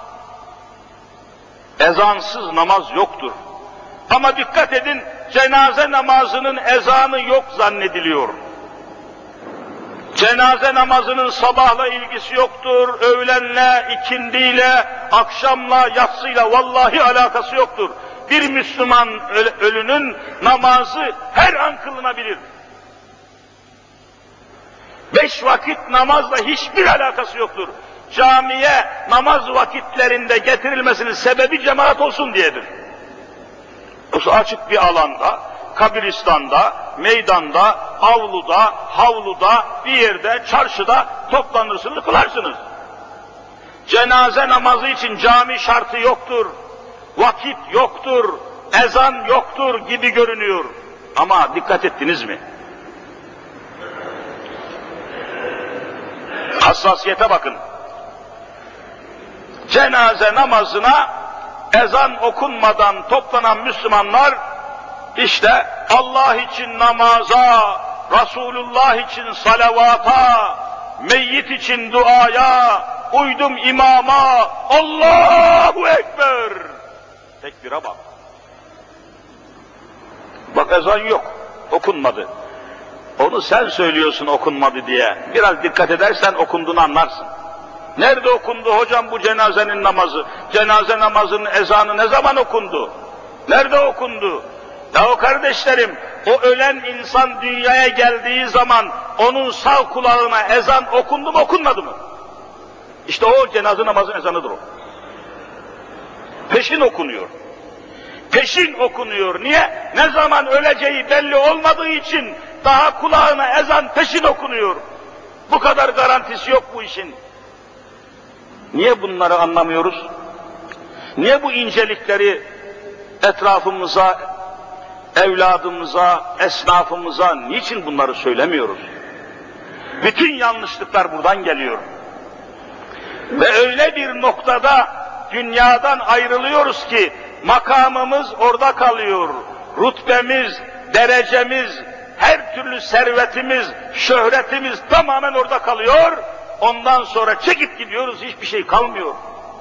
Ezansız namaz yoktur. Ama dikkat edin, cenaze namazının ezanı yok zannediliyor. Cenaze namazının sabahla ilgisi yoktur, öğlenle, ikindiyle, akşamla, yatsıyla vallahi alakası yoktur. Bir Müslüman ölünün namazı her an kılınabilir. Beş vakit namazla hiçbir alakası yoktur. Camiye namaz vakitlerinde getirilmesinin sebebi cemaat olsun diyedir. Yoksa açık bir alanda, kabiristanda, meydanda, avluda, havluda, bir yerde, çarşıda toplanırsınız, kılarsınız. Cenaze namazı için cami şartı yoktur, vakit yoktur, ezan yoktur gibi görünüyor. Ama dikkat ettiniz mi? Hassasiyete bakın. Cenaze namazına ezan okunmadan toplanan Müslümanlar işte Allah için namaza, Resulullah için salavata, meyyit için duaya, uydum imama, Allahu Ekber. Tekbire bak. Bak ezan yok, okunmadı. Onu sen söylüyorsun okunmadı diye. Biraz dikkat edersen okunduğunu anlarsın. Nerede okundu hocam bu cenazenin namazı? Cenaze namazının ezanı ne zaman okundu? Nerede okundu? Ya o kardeşlerim, o ölen insan dünyaya geldiği zaman onun sağ kulağına ezan okundu mu okunmadı mı? İşte o cenaze namazının ezanıdır o. Peşin okunuyor. Peşin okunuyor. Niye? Ne zaman öleceği belli olmadığı için daha kulağına ezan peşin okunuyor. Bu kadar garantisi yok bu işin. Niye bunları anlamıyoruz? Niye bu incelikleri etrafımıza, evladımıza, esnafımıza niçin bunları söylemiyoruz? Bütün yanlışlıklar buradan geliyor. Ve öyle bir noktada dünyadan ayrılıyoruz ki makamımız orada kalıyor. Rütbemiz, derecemiz, her türlü servetimiz, şöhretimiz tamamen orada kalıyor. Ondan sonra çekip gidiyoruz, hiçbir şey kalmıyor.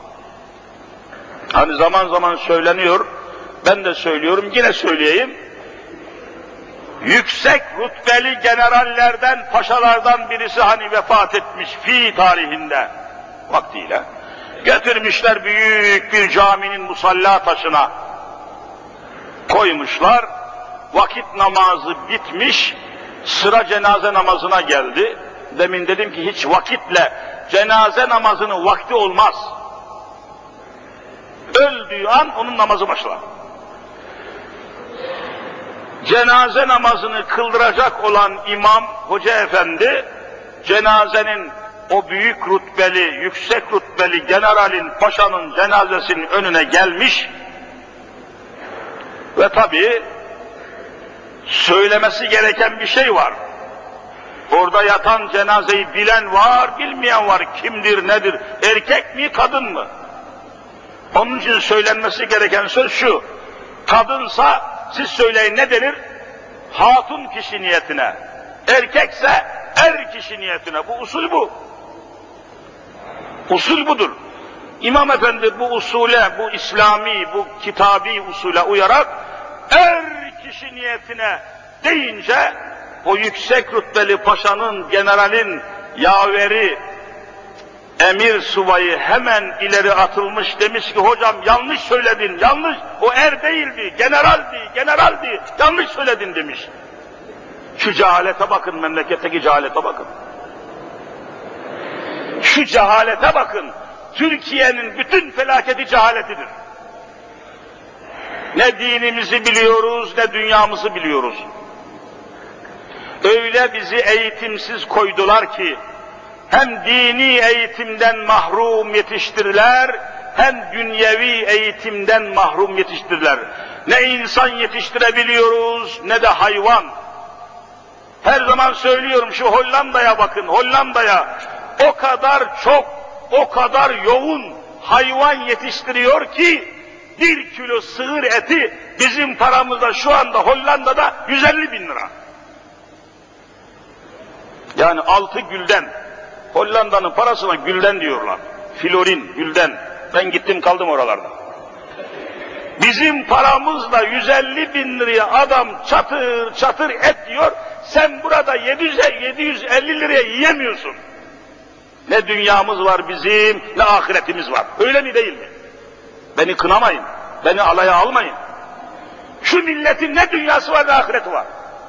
Hani zaman zaman söyleniyor, ben de söylüyorum, yine söyleyeyim. Yüksek rütbeli generallerden, paşalardan birisi hani vefat etmiş fi tarihinde vaktiyle. Getirmişler büyük bir caminin musalla taşına. koymuşlar, vakit namazı bitmiş, sıra cenaze namazına geldi. Demin dedim ki hiç vakitle cenaze namazının vakti olmaz. Öldüğü an onun namazı başlar. Cenaze namazını kıldıracak olan imam, hoca efendi, cenazenin o büyük rütbeli, yüksek rütbeli generalin, paşanın cenazesinin önüne gelmiş ve tabii söylemesi gereken bir şey var. Orada yatan cenazeyi bilen var, bilmeyen var. Kimdir, nedir? Erkek mi, kadın mı? Onun için söylenmesi gereken söz şu. Kadınsa siz söyleyin ne denir? Hatun kişi niyetine. Erkekse er kişi niyetine. Bu usul bu. Usul budur. İmam Efendi bu usule, bu İslami, bu kitabi usule uyarak er kişi niyetine deyince o yüksek rütbeli paşanın, generalin yaveri, emir subayı hemen ileri atılmış, demiş ki hocam yanlış söyledin, yanlış, o er değildi, generaldi, generaldi, yanlış söyledin demiş. Şu cehalete bakın, memleketteki cehalete bakın. Şu cehalete bakın, Türkiye'nin bütün felaketi cehaletidir. Ne dinimizi biliyoruz, ne dünyamızı biliyoruz. Öyle bizi eğitimsiz koydular ki, hem dini eğitimden mahrum yetiştirdiler, hem dünyevi eğitimden mahrum yetiştirdiler. Ne insan yetiştirebiliyoruz, ne de hayvan. Her zaman söylüyorum, şu Hollanda'ya bakın, Hollanda'ya o kadar çok, o kadar yoğun hayvan yetiştiriyor ki, bir kilo sığır eti bizim paramızda şu anda Hollanda'da yüz elli bin lira. Yani altı gülden, Hollanda'nın parasına gülden diyorlar. Florin, gülden. Ben gittim kaldım oralarda. Bizim paramızla yüz elli bin liraya adam çatır çatır et diyor, sen burada yedi yüz elli liraya yiyemiyorsun. Ne dünyamız var bizim, ne ahiretimiz var. Öyle mi değil mi? Beni kınamayın, beni alaya almayın. Şu milletin ne dünyası var ne ahireti var.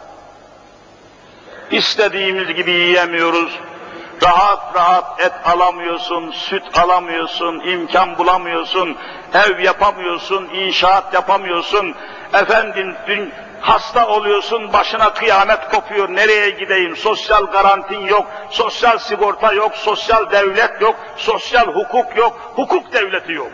İstediğimiz gibi yiyemiyoruz. Rahat rahat et alamıyorsun, süt alamıyorsun, imkan bulamıyorsun, ev yapamıyorsun, inşaat yapamıyorsun. Efendim dün hasta oluyorsun, başına kıyamet kopuyor, nereye gideyim, sosyal garantin yok, sosyal sigorta yok, sosyal devlet yok, sosyal hukuk yok, hukuk devleti yok.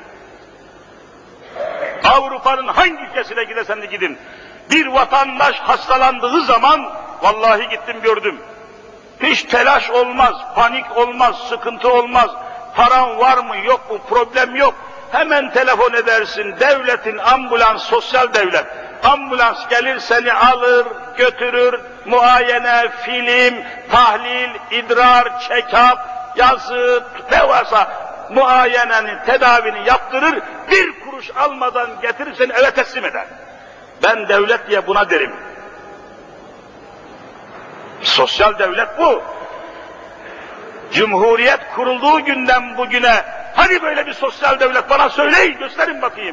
Avrupa'nın hangi ülkesine gidersen de gidin, bir vatandaş hastalandığı zaman, vallahi gittim gördüm, hiç telaş olmaz, panik olmaz, sıkıntı olmaz, paran var mı yok mu, problem yok, hemen telefon edersin, devletin ambulans, sosyal devlet, ambulans gelir seni alır, götürür, muayene, film, tahlil, idrar, check-up, yazı, ne varsa muayenenin, tedavini yaptırır, bir kuruş almadan getirir seni eve teslim eder. Ben devlet diye buna derim. Sosyal devlet bu. Cumhuriyet kurulduğu günden bugüne hani böyle bir sosyal devlet bana söyleyin, gösterin bakayım.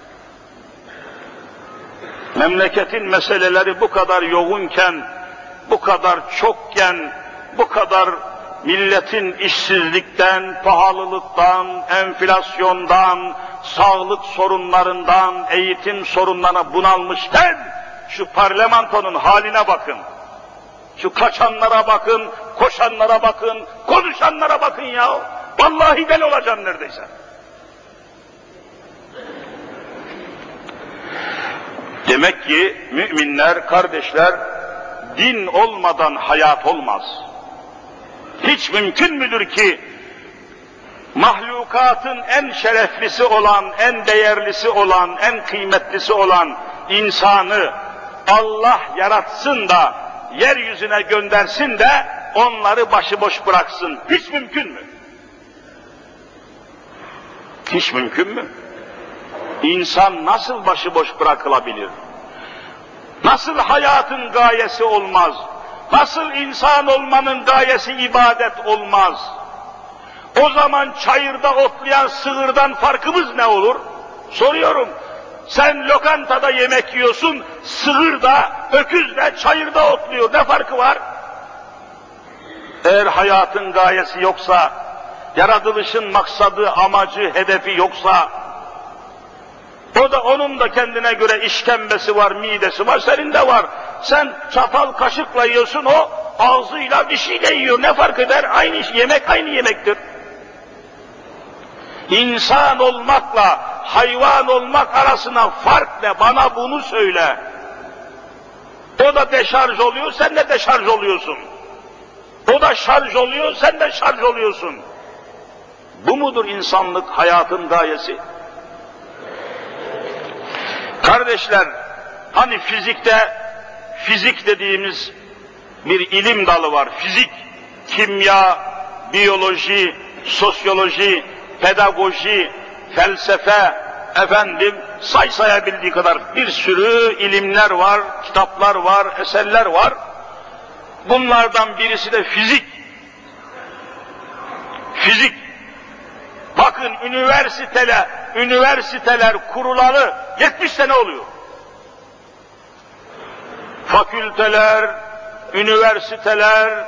Memleketin meseleleri bu kadar yoğunken, bu kadar çokken, bu kadar milletin işsizlikten, pahalılıktan, enflasyondan, sağlık sorunlarından, eğitim sorunlarına bunalmışken, şu parlamentonun haline bakın. Şu kaçanlara bakın, koşanlara bakın, konuşanlara bakın ya. Vallahi deli olacaksın neredeyse. Demek ki müminler, kardeşler, din olmadan hayat olmaz. Hiç mümkün müdür ki mahlukatın en şereflisi olan, en değerlisi olan, en kıymetlisi olan insanı Allah yaratsın da yeryüzüne göndersin de onları başıboş bıraksın. Hiç mümkün mü? Hiç mümkün mü? İnsan nasıl başıboş bırakılabilir? Nasıl hayatın gayesi olmaz? Nasıl insan olmanın gayesi ibadet olmaz? O zaman çayırda otlayan sığırdan farkımız ne olur? Soruyorum. Sen lokantada yemek yiyorsun, sığır da, öküz de, çayırda otluyor. Ne farkı var? Eğer hayatın gayesi yoksa, yaratılışın maksadı, amacı, hedefi yoksa, o da onun da kendine göre işkembesi var, midesi var, senin de var. Sen çatal kaşıkla yiyorsun, o ağzıyla bir şeyle yiyor. Ne fark eder? Aynı iş, yemek aynı yemektir. İnsan olmakla hayvan olmak arasında fark ne? Bana bunu söyle. O da deşarj oluyor, sen de deşarj oluyorsun. O da şarj oluyor, sen de şarj oluyorsun. Bu mudur insanlık, hayatın gayesi? Kardeşler, hani fizikte, fizik dediğimiz bir ilim dalı var. Fizik, kimya, biyoloji, sosyoloji, pedagoji, felsefe, efendim, say sayabildiği kadar bir sürü ilimler var, kitaplar var, eserler var. Bunlardan birisi de fizik. Fizik. Bakın üniversiteler, üniversiteler kurulalı yetmiş sene oluyor. Fakülteler, üniversiteler,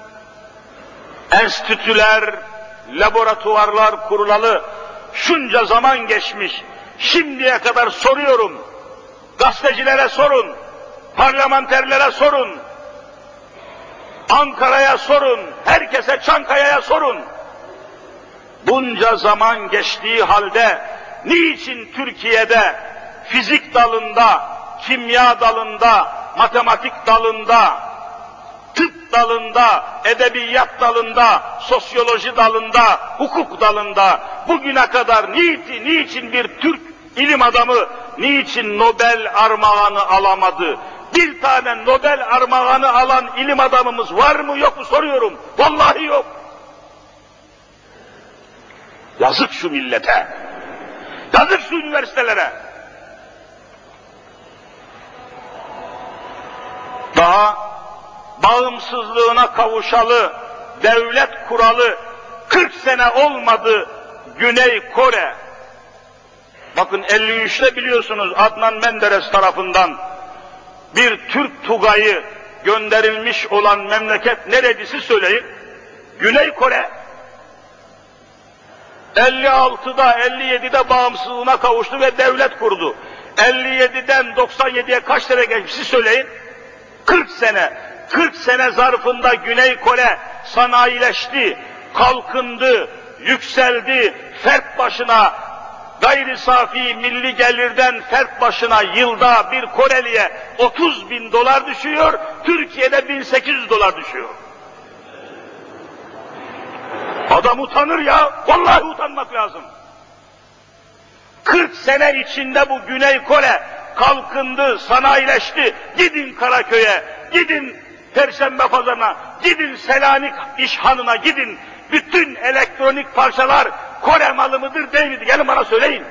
enstitüler, laboratuvarlar kurulalı şunca zaman geçmiş. Şimdiye kadar soruyorum, gazetecilere sorun, parlamenterlere sorun, Ankara'ya sorun, herkese, Çankaya'ya sorun. Bunca zaman geçtiği halde niçin Türkiye'de fizik dalında, kimya dalında, matematik dalında, tıp dalında, edebiyat dalında, sosyoloji dalında, hukuk dalında bugüne kadar niçin, niçin bir Türk ilim adamı niçin Nobel armağanı alamadı? Bir tane Nobel armağanı alan ilim adamımız var mı yok mu soruyorum. Vallahi yok. Yazık şu millete. Yazık şu üniversitelere. Daha bağımsızlığına kavuşalı, devlet kuralı kırk sene olmadı Güney Kore. Bakın elli üçte biliyorsunuz Adnan Menderes tarafından bir Türk Tugayı gönderilmiş olan memleket neredisi söyleyin? Güney Kore. elli altıda, elli yedide bağımsızlığına kavuştu ve devlet kurdu. elli yediden doksan yediye kaç sene geçmişti söyleyin? kırk sene. kırk sene zarfında Güney Kore sanayileşti, kalkındı, yükseldi, fert başına gayri safi milli gelirden fert başına yılda bir Koreliye otuz bin dolar düşüyor, Türkiye'de bin sekiz yüz dolar düşüyor. Adam utanır ya, vallahi utanmak lazım. kırk sene içinde bu Güney Kore kalkındı, sanayileşti. Gidin Karaköy'e, gidin Perşembe Pazarı'na, gidin Selanik İşhanı'na, gidin. Bütün elektronik parçalar Kore malı mıdır değil midir? Gelin bana söyleyin.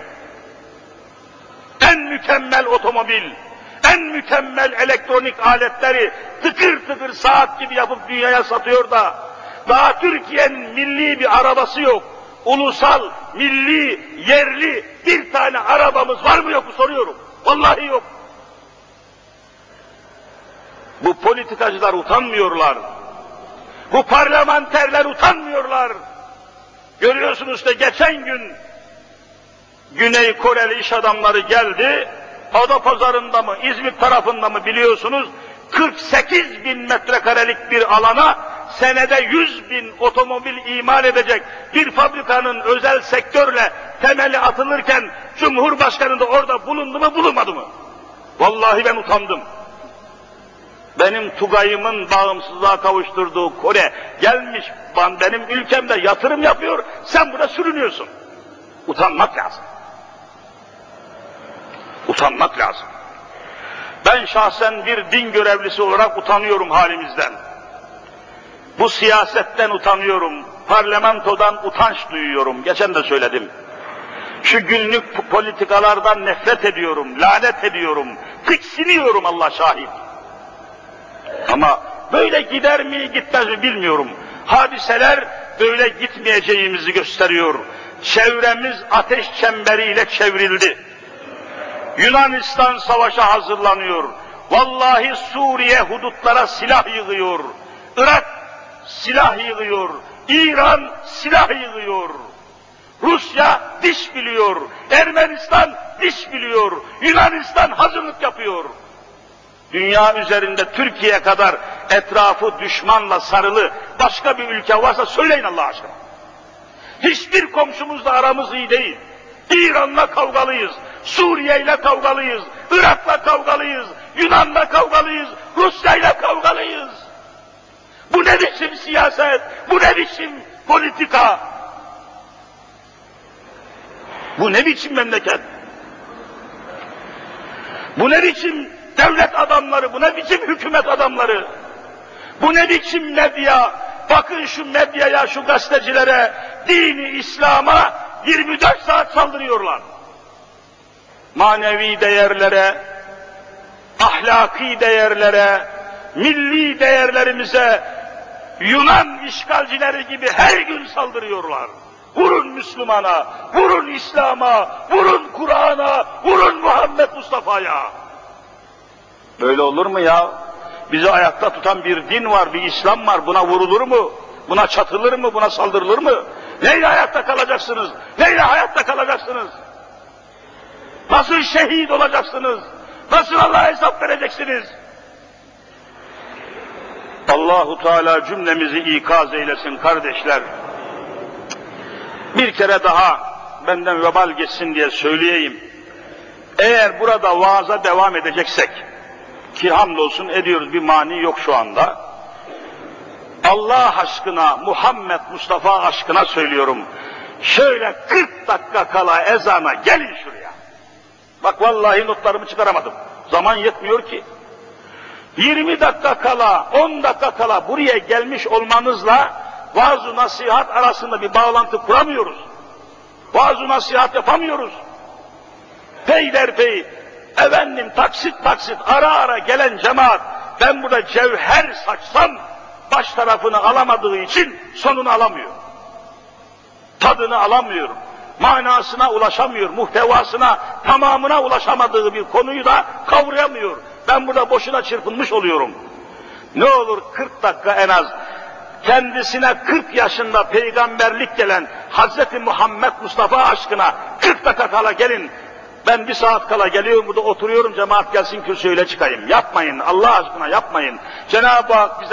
En mükemmel otomobil, en mükemmel elektronik aletleri tıkır tıkır saat gibi yapıp dünyaya satıyor da daha Türkiye'nin milli bir arabası yok. Ulusal, milli, yerli bir tane arabamız var mı yok mu soruyorum. Vallahi yok. Bu politikacılar utanmıyorlar. Bu parlamenterler utanmıyorlar. Görüyorsunuz işte geçen gün Güney Koreli iş adamları geldi. Adapazarı'nda mı, İzmir tarafında mı biliyorsunuz kırk sekiz bin metrekarelik bir alana senede yüz bin otomobil imal edecek bir fabrikanın özel sektörle temeli atılırken Cumhurbaşkanı da orada bulundu mu bulunmadı mı? Vallahi ben utandım. Benim Tugay'ımın bağımsızlığa kavuşturduğu Kore gelmiş benim ülkemde yatırım yapıyor, sen burada sürünüyorsun. Utanmak lazım. Utanmak lazım. Ben şahsen bir din görevlisi olarak utanıyorum halimizden. Bu siyasetten utanıyorum, parlamentodan utanç duyuyorum, geçen de söyledim. Şu günlük politikalardan nefret ediyorum, lanet ediyorum, tiksiniyorum Allah şahit. Ama böyle gider mi gitmez mi bilmiyorum. Hadiseler böyle gitmeyeceğimizi gösteriyor. Çevremiz ateş çemberiyle çevrildi. Yunanistan savaşa hazırlanıyor. Vallahi Suriye hudutlara silah yığıyor. Irak silah yığıyor. İran silah yığıyor. Rusya diş biliyor. Ermenistan diş biliyor. Yunanistan hazırlık yapıyor. Dünya üzerinde Türkiye kadar etrafı düşmanla sarılı başka bir ülke varsa söyleyin Allah aşkına. Hiçbir komşumuzla aramız iyi değil. İran'la kavgalıyız, Suriye'yle kavgalıyız, Irak'la kavgalıyız, Yunan'la kavgalıyız, Rusya'yla kavgalıyız. Bu ne biçim siyaset, bu ne biçim politika? Bu ne biçim memleket? Bu ne biçim devlet adamları, bu ne biçim hükümet adamları? Bu ne biçim medya? Bakın şu medyaya, şu gazetecilere, dini İslam'a yirmi dört saat saldırıyorlar. Manevi değerlere, ahlaki değerlere, milli değerlerimize Yunan işgalcileri gibi her gün saldırıyorlar. Vurun Müslümana, vurun İslam'a, vurun Kur'an'a, vurun Muhammed Mustafa'ya. Böyle olur mu ya? Bizi ayakta tutan bir din var, bir İslam var. Buna vurulur mu? Buna çatılır mı? Buna saldırılır mı? Neyle ayakta kalacaksınız? Neyle hayatta kalacaksınız? Nasıl şehit olacaksınız? Nasıl Allah'a hesap vereceksiniz? Allahu Teala cümlemizi ikaz eylesin kardeşler. Bir kere daha benden vebal geçsin diye söyleyeyim. Eğer burada vaaza devam edeceksek, ki hamdolsun ediyoruz, bir mani yok şu anda. Allah aşkına, Muhammed Mustafa aşkına söylüyorum. Şöyle kırk dakika kala ezana gelin şuraya. Bak vallahi notlarımı çıkaramadım. Zaman yetmiyor ki. yirmi dakika kala, on dakika kala buraya gelmiş olmanızla vaaz-ı nasihat arasında bir bağlantı kuramıyoruz. Vaaz-ı nasihat yapamıyoruz. Peyderpey, efendim taksit taksit ara ara gelen cemaat, ben burada cevher saçsam baş tarafını alamadığı için sonunu alamıyor. Tadını alamıyor. Manasına ulaşamıyor. Muhtevasına, tamamına ulaşamadığı bir konuyu da kavrayamıyor. Ben burada boşuna çırpınmış oluyorum. Ne olur kırk dakika en az. Kendisine kırk yaşında peygamberlik gelen Hazreti Muhammed Mustafa aşkına kırk dakika kala gelin. Ben bir saat kala geliyorum, burada oturuyorum, cemaat gelsin kürsüyle çıkayım. Yapmayın, Allah aşkına yapmayın. Cenab-ı Hak bize